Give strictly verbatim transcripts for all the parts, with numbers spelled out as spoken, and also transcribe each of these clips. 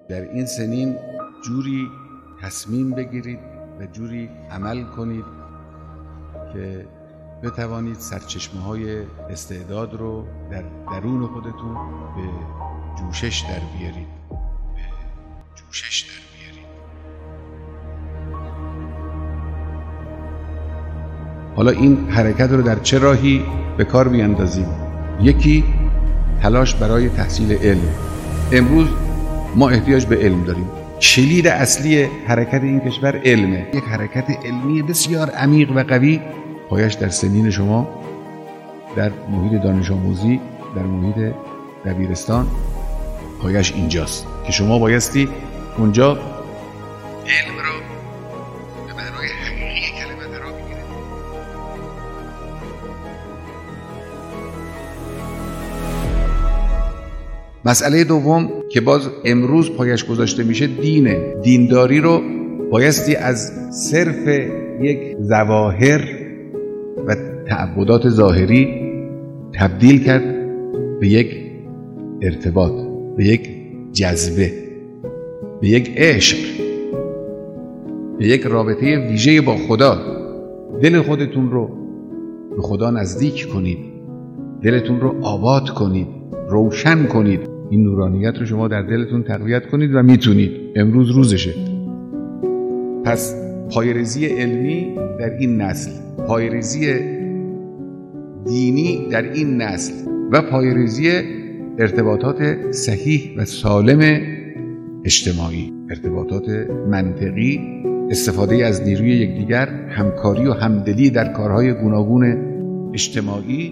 در این سنین جوری تصمیم بگیرید و جوری عمل کنید که بتوانید سرچشمه های استعداد رو در درون خودتون به جوشش در بیارید به جوشش در بیارید. حالا این حرکت رو در چه راهی به کار بیاندازیم؟ یکی تلاش برای تحصیل علم. امروز ما احتیاج به علم داریم. کلید اصلی حرکت این کشور علمه. یک حرکت علمی بسیار عمیق و قوی پایش در سنین شما، در محیط دانش آموزی، در محیط دبیرستان، پایش اینجاست که شما بایستی اونجا علم رو به معنای حقیقی کلمه را بگیرید. مسئله دوم که باز امروز پایش گذاشته میشه دینه. دینداری رو بایستی از صرف یک ظواهر و تعبدات ظاهری تبدیل کرد به یک ارتباط، به یک جذبه، به یک عشق، به یک رابطه ویژه با خدا. دل خودتون رو به خدا نزدیک کنید، دلتون رو آباد کنید، روشن کنید. این نورانیت رو شما در دلتون تقویت کنید و میتونید. امروز روزشه. پس پایه‌ریزی علمی در این نسل، پایه‌ریزی دینی در این نسل و پایه‌ریزی ارتباطات صحیح و سالم اجتماعی، ارتباطات منطقی، استفاده از نیروی یکدیگر، همکاری و همدلی در کارهای گوناگون اجتماعی،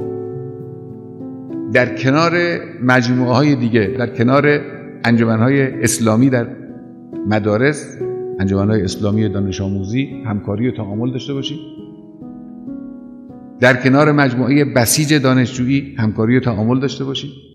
در کنار مجموعه های دیگه، در کنار انجمن‌های اسلامی در مدارس، انجمن‌های اسلامی دانش آموزی، همکاری و تعامل داشته باشید. در کنار مجموعه بسیج دانشجویی همکاری و تعامل داشته باشید.